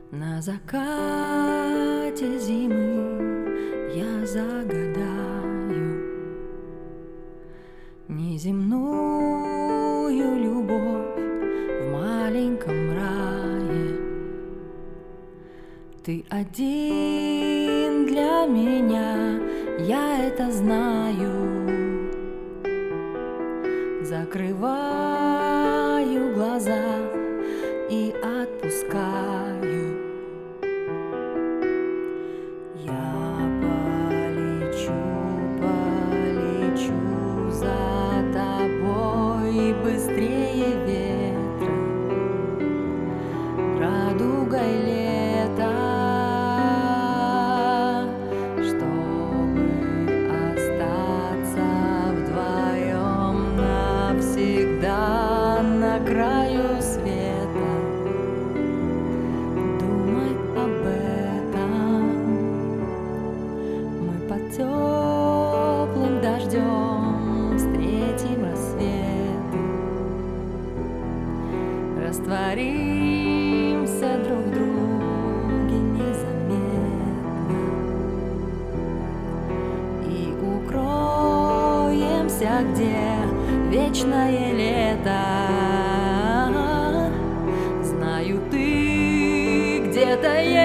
На закате зимы я загадаю неземную любовь в маленьком рае. Ты один для меня, я это знаю. Закрываю глаза и отпускаю. Я полечу за тобой быстрее ветра, радугой лета, чтобы остаться вдвоем навсегда на краю света. Думай об этом. Мы под теплым дождем встретим рассвет, растворимся друг в друге незаметно и укроемся, где вечное лето. Знаю, ты где-то есть.